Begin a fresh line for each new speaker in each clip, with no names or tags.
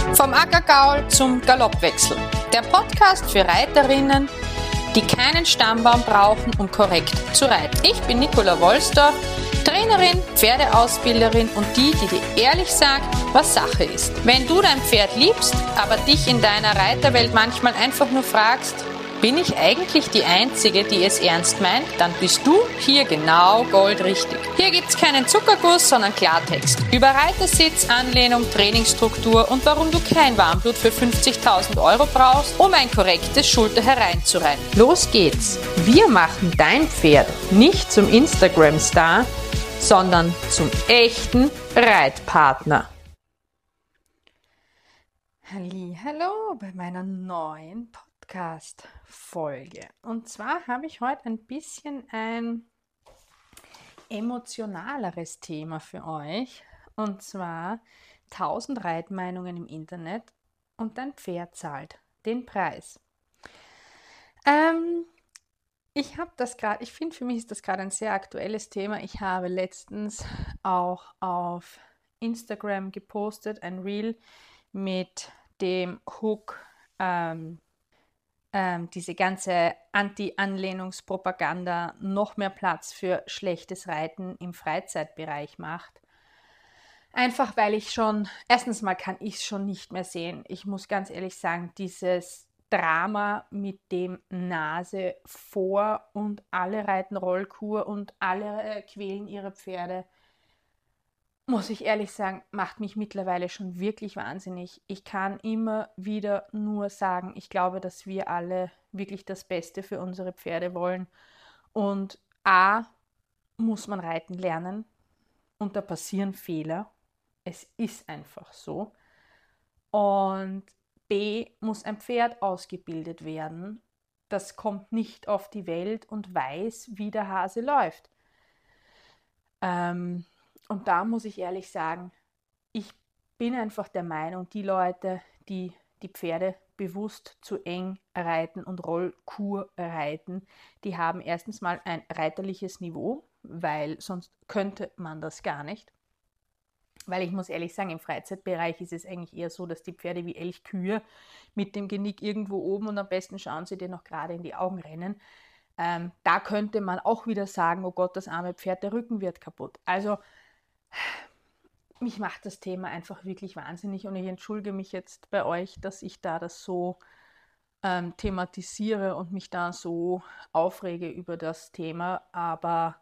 Vom Ackergaul zum Galoppwechsel. Der Podcast für Reiterinnen, die keinen Stammbaum brauchen, um korrekt zu reiten. Ich bin Nicola Wolsdorf, Trainerin, Pferdeausbilderin und die dir ehrlich sagt, was Sache ist. Wenn du dein Pferd liebst, aber dich in deiner Reiterwelt manchmal einfach nur fragst, bin ich eigentlich die Einzige, die es ernst meint, dann bist du hier genau goldrichtig. Hier gibt's keinen Zuckerguss, sondern Klartext. Über Reitersitz, Anlehnung, Trainingsstruktur und warum du kein Warmblut für 50.000 € brauchst, um ein korrektes Schulter hereinzureiten. Los geht's! Wir machen dein Pferd nicht zum Instagram-Star, sondern zum echten Reitpartner. Hallo bei meiner neuen Podcast-Folge. Und zwar habe ich heute ein bisschen ein emotionaleres Thema für euch. Und zwar 1000 Reitmeinungen im Internet und dein Pferd zahlt den Preis. Ich finde, für mich ist das gerade ein sehr aktuelles Thema. Ich habe letztens auch auf Instagram gepostet, ein Reel mit dem Hook, diese ganze Anti-Anlehnungspropaganda noch mehr Platz für schlechtes Reiten im Freizeitbereich macht. Einfach weil erstens mal kann ich es schon nicht mehr sehen. Ich muss ganz ehrlich sagen, dieses Drama mit dem Nase vor und alle reiten Rollkur und alle quälen ihre Pferde, muss ich ehrlich sagen, macht mich mittlerweile schon wirklich wahnsinnig. Ich kann immer wieder nur sagen, ich glaube, dass wir alle wirklich das Beste für unsere Pferde wollen. Und A, muss man reiten lernen und da passieren Fehler. Es ist einfach so. Und B, muss ein Pferd ausgebildet werden. Das kommt nicht auf die Welt und weiß, wie der Hase läuft. Und da muss ich ehrlich sagen, ich bin einfach der Meinung, die Leute, die die Pferde bewusst zu eng reiten und Rollkur reiten, die haben erstens mal ein reiterliches Niveau, weil sonst könnte man das gar nicht. Weil ich muss ehrlich sagen, im Freizeitbereich ist es eigentlich eher so, dass die Pferde wie Elchkühe mit dem Genick irgendwo oben und am besten schauen sie dir noch gerade in die Augen rennen. Da könnte man auch wieder sagen, oh Gott, das arme Pferd, der Rücken wird kaputt. Also mich macht das Thema einfach wirklich wahnsinnig und ich entschuldige mich jetzt bei euch, dass ich da das so thematisiere und mich da so aufrege über das Thema, aber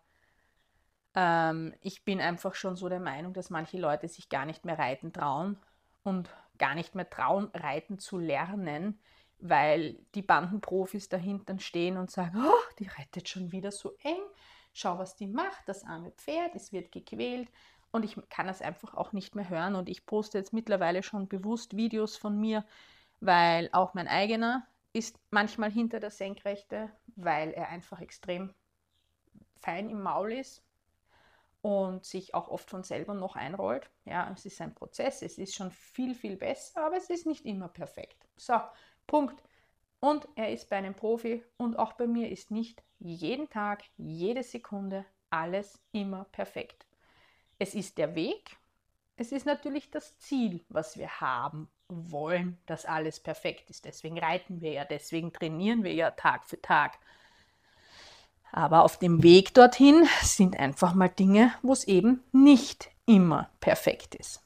ich bin einfach schon so der Meinung, dass manche Leute sich gar nicht mehr reiten trauen und gar nicht mehr trauen, reiten zu lernen, weil die Bandenprofis dahinter stehen und sagen, oh, die reitet schon wieder so eng, schau, was die macht, das arme Pferd, es wird gequält. Und ich kann das einfach auch nicht mehr hören. Und ich poste jetzt mittlerweile schon bewusst Videos von mir, weil auch mein eigener ist manchmal hinter der Senkrechte, weil er einfach extrem fein im Maul ist und sich auch oft von selber noch einrollt. Ja, es ist ein Prozess, es ist schon viel, viel besser, aber es ist nicht immer perfekt. So, Punkt. Und er ist bei einem Profi und auch bei mir ist nicht jeden Tag, jede Sekunde alles immer perfekt. Es ist der Weg, es ist natürlich das Ziel, was wir haben wollen, dass alles perfekt ist. Deswegen reiten wir ja, deswegen trainieren wir ja Tag für Tag. Aber auf dem Weg dorthin sind einfach mal Dinge, wo es eben nicht immer perfekt ist.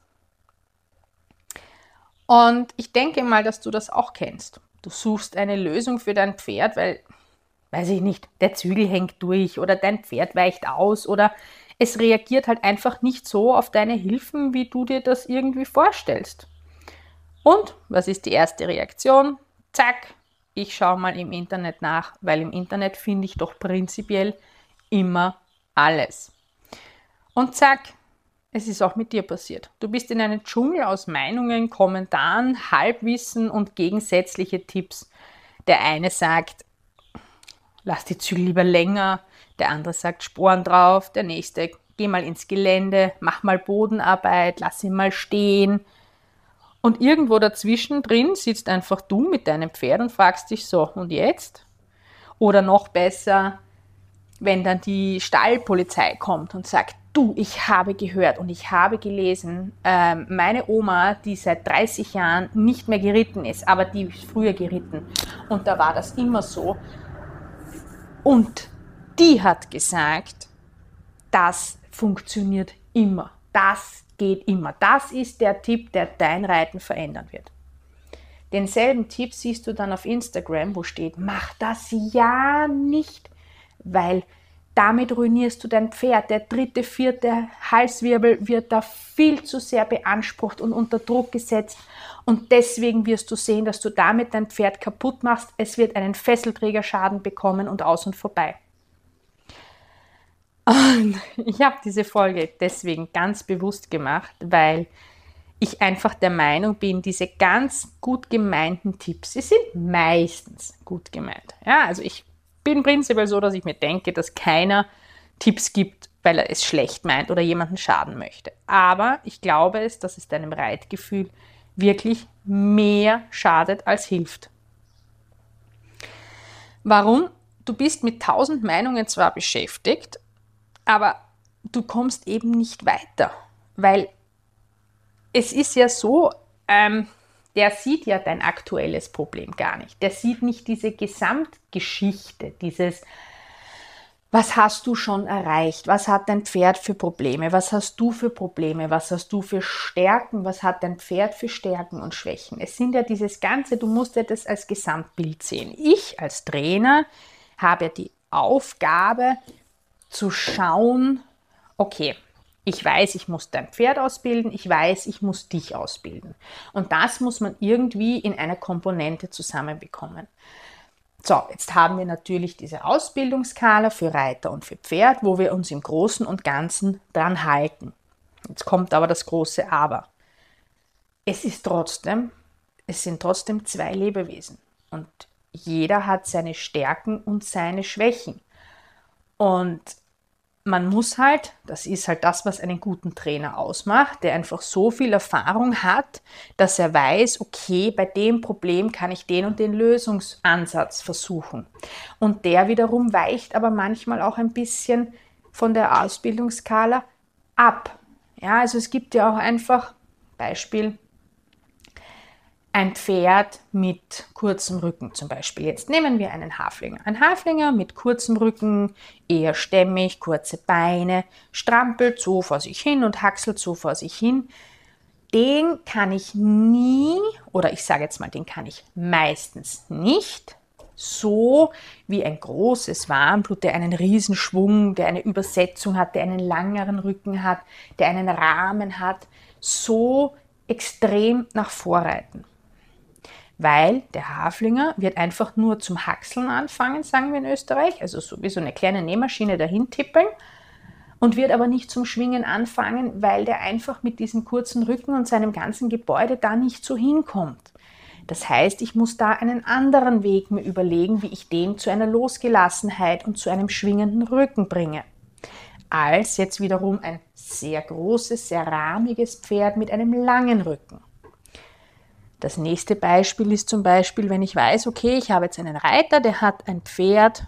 Und ich denke mal, dass du das auch kennst. Du suchst eine Lösung für dein Pferd, weil, weiß ich nicht, der Zügel hängt durch oder dein Pferd weicht aus oder es reagiert halt einfach nicht so auf deine Hilfen, wie du dir das irgendwie vorstellst. Und was ist die erste Reaktion? Zack, ich schaue mal im Internet nach, weil im Internet finde ich doch prinzipiell immer alles. Und zack, es ist auch mit dir passiert. Du bist in einem Dschungel aus Meinungen, Kommentaren, Halbwissen und gegensätzliche Tipps. Der eine sagt, lass die Zügel lieber länger, der andere sagt Sporen drauf, der nächste, geh mal ins Gelände, mach mal Bodenarbeit, lass ihn mal stehen. Und irgendwo dazwischen drin sitzt einfach du mit deinem Pferd und fragst dich so, und jetzt? Oder noch besser, wenn dann die Stallpolizei kommt und sagt, Du, ich habe gehört und ich habe gelesen, meine Oma, die seit 30 Jahren nicht mehr geritten ist, aber die ist früher geritten und da war das immer so. Und die hat gesagt, das funktioniert immer, das geht immer. Das ist der Tipp, der dein Reiten verändern wird. Denselben Tipp siehst du dann auf Instagram, wo steht, mach das ja nicht, weil damit ruinierst du dein Pferd. Der 3., 4. Halswirbel wird da viel zu sehr beansprucht und unter Druck gesetzt. Und deswegen wirst du sehen, dass du damit dein Pferd kaputt machst. Es wird einen Fesselträgerschaden bekommen und aus und vorbei. Und ich habe diese Folge deswegen ganz bewusst gemacht, weil ich einfach der Meinung bin, diese ganz gut gemeinten Tipps, sie sind meistens gut gemeint. Ja, also ich bin prinzipiell so, dass ich mir denke, dass keiner Tipps gibt, weil er es schlecht meint oder jemanden schaden möchte. Aber ich glaube dass es deinem Reitgefühl wirklich mehr schadet als hilft. Warum? Du bist mit 1000 Meinungen zwar beschäftigt, aber du kommst eben nicht weiter, weil es ist ja so, der sieht ja dein aktuelles Problem gar nicht. Der sieht nicht diese Gesamtgeschichte, dieses, was hast du schon erreicht, was hat dein Pferd für Probleme, was hast du für Probleme, was hast du für Stärken, was hat dein Pferd für Stärken und Schwächen. Es sind ja dieses Ganze, du musst ja das als Gesamtbild sehen. Ich als Trainer habe die Aufgabe zu schauen, okay, ich weiß, ich muss dein Pferd ausbilden, ich weiß, ich muss dich ausbilden. Und das muss man irgendwie in einer Komponente zusammenbekommen. So, jetzt haben wir natürlich diese Ausbildungsskala für Reiter und für Pferd, wo wir uns im Großen und Ganzen dran halten. Jetzt kommt aber das große Aber. Es sind trotzdem 2 Lebewesen und jeder hat seine Stärken und seine Schwächen. Und man muss halt, das ist halt das, was einen guten Trainer ausmacht, der einfach so viel Erfahrung hat, dass er weiß, okay, bei dem Problem kann ich den und den Lösungsansatz versuchen. Und der wiederum weicht aber manchmal auch ein bisschen von der Ausbildungsskala ab. Ja, also es gibt ja auch einfach, Beispiel, ein Pferd mit kurzem Rücken zum Beispiel. Jetzt nehmen wir einen Haflinger. Ein Haflinger mit kurzem Rücken, eher stämmig, kurze Beine, strampelt so vor sich hin und haxelt so vor sich hin. Den kann ich nie, oder ich sage jetzt mal, den kann ich meistens nicht so wie ein großes Warmblut, der einen Riesenschwung, der eine Übersetzung hat, der einen langeren Rücken hat, der einen Rahmen hat, so extrem nach vorreiten. Weil der Haflinger wird einfach nur zum Haxeln anfangen, sagen wir in Österreich, also so wie so eine kleine Nähmaschine dahin tippeln und wird aber nicht zum Schwingen anfangen, weil der einfach mit diesem kurzen Rücken und seinem ganzen Gebäude da nicht so hinkommt. Das heißt, ich muss da einen anderen Weg mir überlegen, wie ich den zu einer Losgelassenheit und zu einem schwingenden Rücken bringe. Als jetzt wiederum ein sehr großes, sehr rahmiges Pferd mit einem langen Rücken. Das nächste Beispiel ist zum Beispiel, wenn ich weiß, okay, ich habe jetzt einen Reiter, der hat ein Pferd,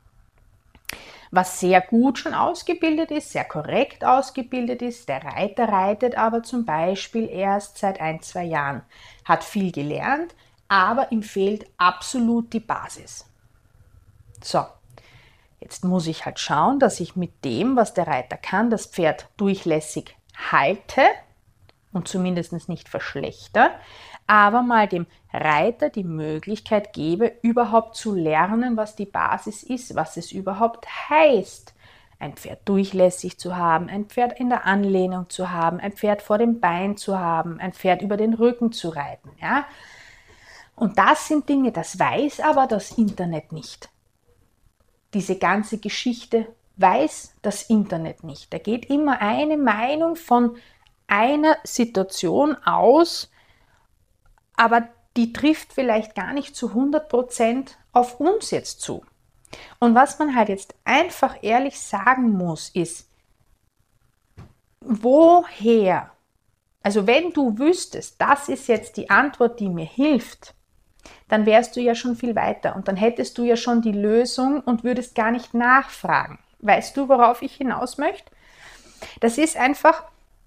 was sehr gut schon ausgebildet ist, sehr korrekt ausgebildet ist. Der Reiter reitet aber zum Beispiel erst seit 1-2 Jahren, hat viel gelernt, aber ihm fehlt absolut die Basis. So, jetzt muss ich halt schauen, dass ich mit dem, was der Reiter kann, das Pferd durchlässig halte und zumindest nicht verschlechter, aber mal dem Reiter die Möglichkeit gebe, überhaupt zu lernen, was die Basis ist, was es überhaupt heißt, ein Pferd durchlässig zu haben, ein Pferd in der Anlehnung zu haben, ein Pferd vor dem Bein zu haben, ein Pferd über den Rücken zu reiten. Ja? Und das sind Dinge, das weiß aber das Internet nicht. Diese ganze Geschichte weiß das Internet nicht. Da geht immer eine Meinung von einer Situation aus, aber die trifft vielleicht gar nicht zu 100% auf uns jetzt zu. Und was man halt jetzt einfach ehrlich sagen muss, ist, woher? Also wenn du wüsstest, das ist jetzt die Antwort, die mir hilft, dann wärst du ja schon viel weiter und dann hättest du ja schon die Lösung und würdest gar nicht nachfragen. Weißt du, worauf ich hinaus möchte? Das ist einfach,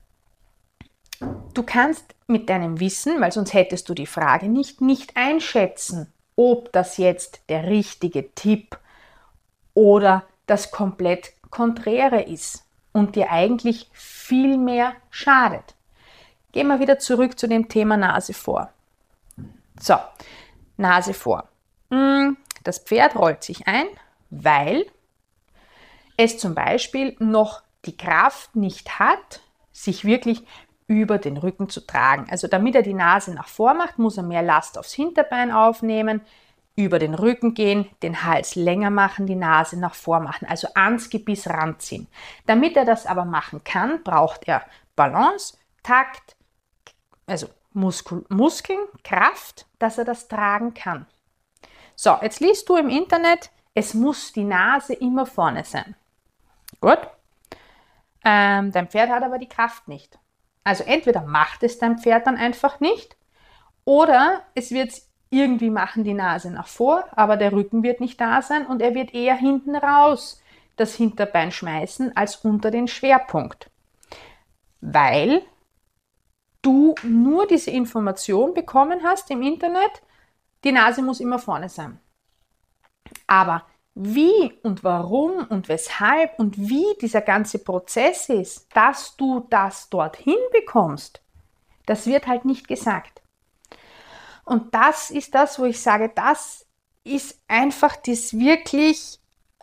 du kannst mit deinem Wissen, weil sonst hättest du die Frage nicht einschätzen, ob das jetzt der richtige Tipp oder das komplett Konträre ist und dir eigentlich viel mehr schadet. Gehen wir wieder zurück zu dem Thema Nase vor. So, Nase vor. Das Pferd rollt sich ein, weil es zum Beispiel noch die Kraft nicht hat, sich wirklich über den Rücken zu tragen. Also damit er die Nase nach vor macht, muss er mehr Last aufs Hinterbein aufnehmen, über den Rücken gehen, den Hals länger machen, die Nase nach vor machen, also ans Gebiss ranziehen. Damit er das aber machen kann, braucht er Balance, Takt, also Muskeln, Kraft, dass er das tragen kann. So, jetzt liest du im Internet, es muss die Nase immer vorne sein. Gut. Dein Pferd hat aber die Kraft nicht. Also entweder macht es dein Pferd dann einfach nicht oder es wird irgendwie machen, die Nase nach vor, aber der Rücken wird nicht da sein und er wird eher hinten raus das Hinterbein schmeißen als unter den Schwerpunkt. Weil du nur diese Information bekommen hast im Internet, die Nase muss immer vorne sein. Aber wie und warum und weshalb und wie dieser ganze Prozess ist, dass du das dorthin bekommst, das wird halt nicht gesagt. Und das ist das, wo ich sage, das ist einfach dieses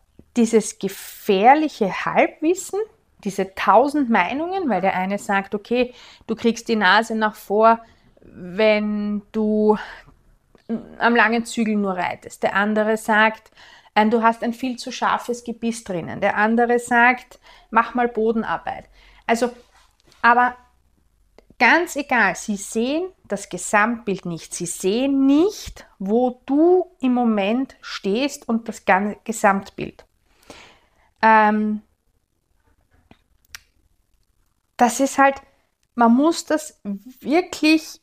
gefährliche Halbwissen, diese 1000 Meinungen, weil der eine sagt, okay, du kriegst die Nase nach vor, wenn du am langen Zügel nur reitest. Der andere sagt, du hast ein viel zu scharfes Gebiss drinnen. Der andere sagt, mach mal Bodenarbeit. Also, aber ganz egal, sie sehen das Gesamtbild nicht. Sie sehen nicht, wo du im Moment stehst und das Gesamtbild. Das ist halt, man muss das wirklich,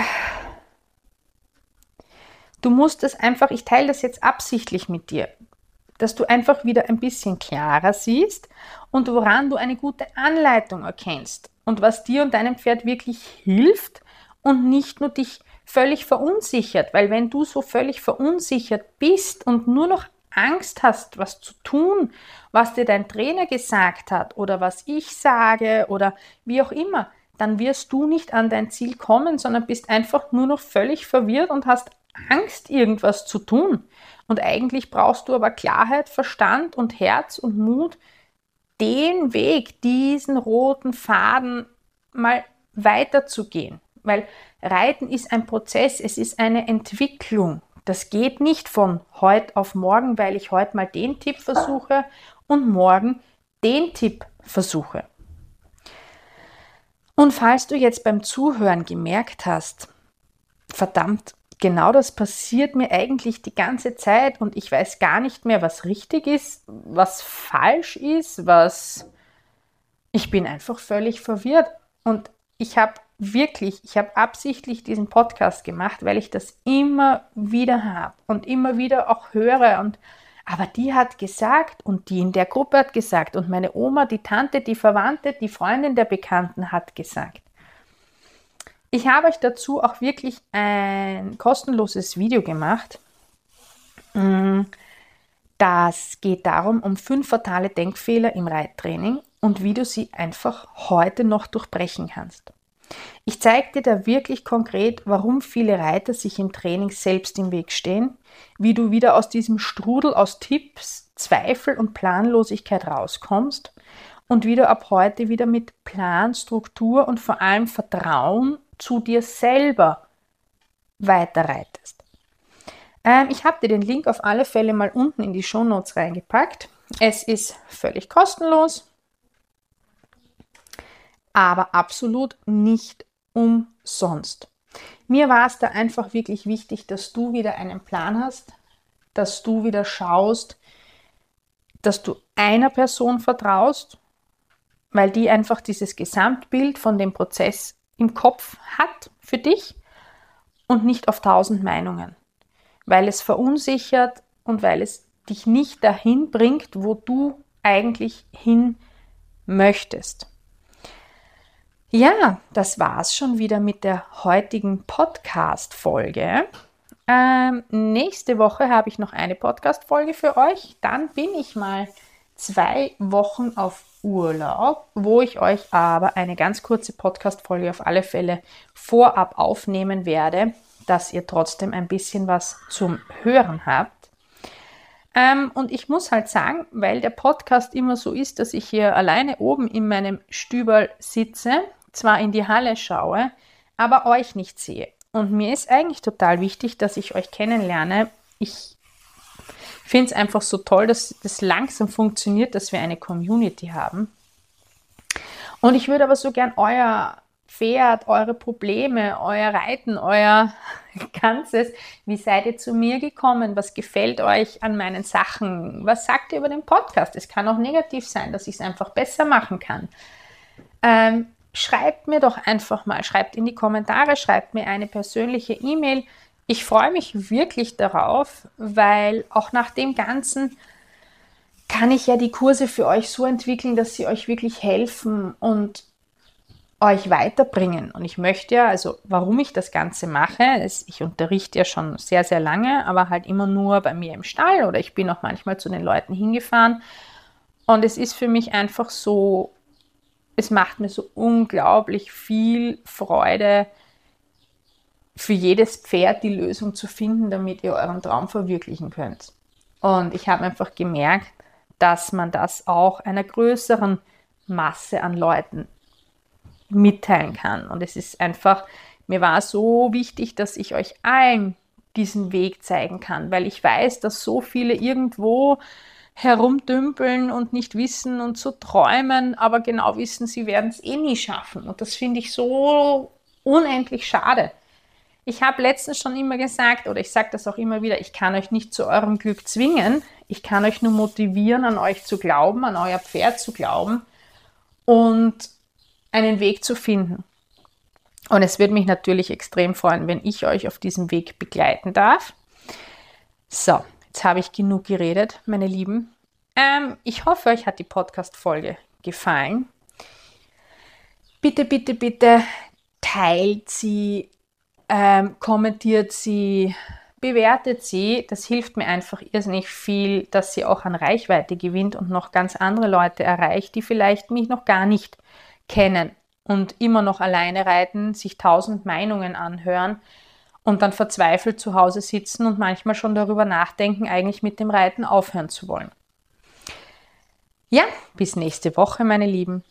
du musst das einfach, ich teile das jetzt absichtlich mit dir, dass du einfach wieder ein bisschen klarer siehst und woran du eine gute Anleitung erkennst und was dir und deinem Pferd wirklich hilft und nicht nur dich völlig verunsichert, weil wenn du so völlig verunsichert bist und nur noch Angst hast, was zu tun, was dir dein Trainer gesagt hat oder was ich sage oder wie auch immer, dann wirst du nicht an dein Ziel kommen, sondern bist einfach nur noch völlig verwirrt und hast Angst, irgendwas zu tun. Und eigentlich brauchst du aber Klarheit, Verstand und Herz und Mut, den Weg, diesen roten Faden mal weiterzugehen. Weil Reiten ist ein Prozess, es ist eine Entwicklung. Das geht nicht von heute auf morgen, weil ich heute mal den Tipp versuche und morgen den Tipp versuche. Und falls du jetzt beim Zuhören gemerkt hast, verdammt, genau das passiert mir eigentlich die ganze Zeit und ich weiß gar nicht mehr, was richtig ist, was falsch ist, ich bin einfach völlig verwirrt. Und ich habe absichtlich diesen Podcast gemacht, weil ich das immer wieder habe und immer wieder auch höre. Aber die hat gesagt und die in der Gruppe hat gesagt und meine Oma, die Tante, die Verwandte, die Freundin der Bekannten hat gesagt. Ich habe euch dazu auch wirklich ein kostenloses Video gemacht. Das geht darum, um 5 fatale Denkfehler im Reittraining und wie du sie einfach heute noch durchbrechen kannst. Ich zeige dir da wirklich konkret, warum viele Reiter sich im Training selbst im Weg stehen, wie du wieder aus diesem Strudel aus Tipps, Zweifel und Planlosigkeit rauskommst und wie du ab heute wieder mit Plan, Struktur und vor allem Vertrauen zu dir selber weiterreitest. Ich habe dir den Link auf alle Fälle mal unten in die Shownotes reingepackt. Es ist völlig kostenlos, aber absolut nicht umsonst. Mir war es da einfach wirklich wichtig, dass du wieder einen Plan hast, dass du wieder schaust, dass du einer Person vertraust, weil die einfach dieses Gesamtbild von dem Prozess im Kopf hat für dich und nicht auf 1000 Meinungen, weil es verunsichert und weil es dich nicht dahin bringt, wo du eigentlich hin möchtest. Ja, das war's schon wieder mit der heutigen Podcast-Folge. Nächste Woche habe ich noch eine Podcast-Folge für euch. Dann bin ich mal 2 Wochen auf Urlaub, wo ich euch aber eine ganz kurze Podcast-Folge auf alle Fälle vorab aufnehmen werde, dass ihr trotzdem ein bisschen was zum Hören habt. Und ich muss halt sagen, weil der Podcast immer so ist, dass ich hier alleine oben in meinem Stüberl sitze, zwar in die Halle schaue, aber euch nicht sehe. Und mir ist eigentlich total wichtig, dass ich euch kennenlerne. Ich finde es einfach so toll, dass das langsam funktioniert, dass wir eine Community haben. Und ich würde aber so gern euer Pferd, eure Probleme, euer Reiten, euer Ganzes, wie seid ihr zu mir gekommen? Was gefällt euch an meinen Sachen? Was sagt ihr über den Podcast? Es kann auch negativ sein, dass ich es einfach besser machen kann. Schreibt mir doch einfach mal, schreibt in die Kommentare, schreibt mir eine persönliche E-Mail. Ich freue mich wirklich darauf, weil auch nach dem Ganzen kann ich ja die Kurse für euch so entwickeln, dass sie euch wirklich helfen und euch weiterbringen. Und ich möchte ja, also warum ich das Ganze mache, ich unterrichte ja schon sehr, sehr lange, aber halt immer nur bei mir im Stall oder ich bin auch manchmal zu den Leuten hingefahren. Und es ist für mich einfach so, es macht mir so unglaublich viel Freude, für jedes Pferd die Lösung zu finden, damit ihr euren Traum verwirklichen könnt. Und ich habe einfach gemerkt, dass man das auch einer größeren Masse an Leuten mitteilen kann. Und es ist einfach, mir war so wichtig, dass ich euch allen diesen Weg zeigen kann, weil ich weiß, dass so viele irgendwo herumdümpeln und nicht wissen und so träumen, aber genau wissen, sie werden es eh nie schaffen. Und das finde ich so unendlich schade. Ich habe letztens schon immer gesagt, oder ich sage das auch immer wieder, ich kann euch nicht zu eurem Glück zwingen. Ich kann euch nur motivieren, an euch zu glauben, an euer Pferd zu glauben und einen Weg zu finden. Und es würde mich natürlich extrem freuen, wenn ich euch auf diesem Weg begleiten darf. So, jetzt habe ich genug geredet, meine Lieben. Ich hoffe, euch hat die Podcast-Folge gefallen. Bitte, bitte, bitte teilt sie, kommentiert sie, bewertet sie. Das hilft mir einfach irrsinnig viel, dass sie auch an Reichweite gewinnt und noch ganz andere Leute erreicht, die vielleicht mich noch gar nicht kennen und immer noch alleine reiten, sich 1000 Meinungen anhören und dann verzweifelt zu Hause sitzen und manchmal schon darüber nachdenken, eigentlich mit dem Reiten aufhören zu wollen. Ja, bis nächste Woche, meine Lieben.